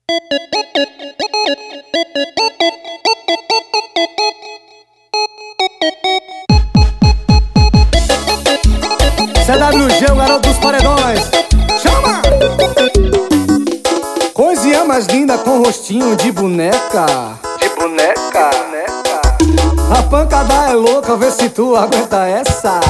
CWG, o garoto dos paredões. Chama! Coisinha mais linda com rostinho de boneca. De boneca. A pancada é louca, vê se tu aguenta essa.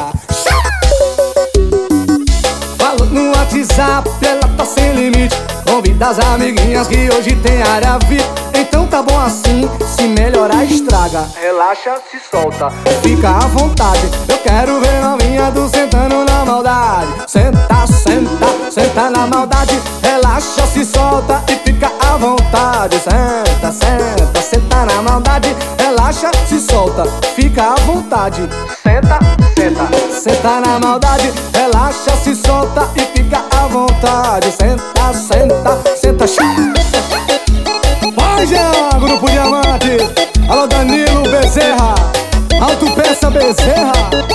Falou no WhatsApp, ela tá sem limite. Convida as amiguinhas que hoje tem área VIP. Então tá bom assim, se melhorar estraga. Relaxa, se solta. Fica à vontade, eu quero ver novinha do sentando na maldade. Senta, senta, senta na maldade. Relaxa, se solta e fica à vontade. Senta, senta, senta na maldade. Relaxa, se solta, fica à vontade. Senta, senta. Senta na maldade. Relaxa, se solta e fica à vontade. Senta, senta, senta. Vai, Jean, Grupo Diamante. Alô, Danilo Bezerra. Alto Peça Bezerra.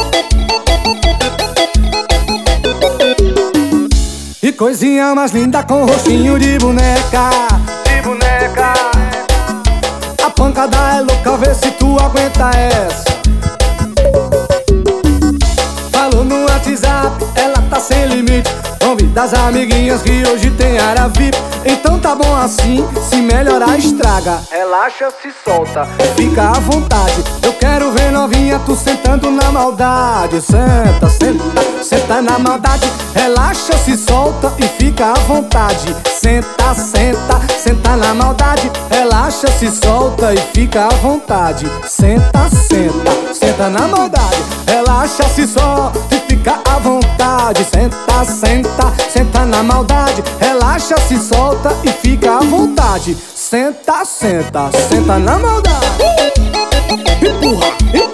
E coisinha mais linda com rostinho de boneca. De boneca. A pancada é louca, vê se tu aguenta essa. Falou no WhatsApp, ela tá sem limite. Convida as amiguinhas que hoje tem área VIP. Então tá bom assim, se melhorar estraga. Relaxa, se solta. Fica à vontade, eu quero ver novinha tu sentando na maldade. Senta, senta, senta na maldade. Relaxa, se solta e fica à vontade. Senta, senta, senta na maldade. Relaxa, se solta e fica à vontade. Senta, senta, senta na maldade. Relaxa, se solta e fica à vontade. Senta, senta, senta na maldade. Relaxa, se solta e fica à vontade. Senta, senta, senta na maldade. Empurra, empurra.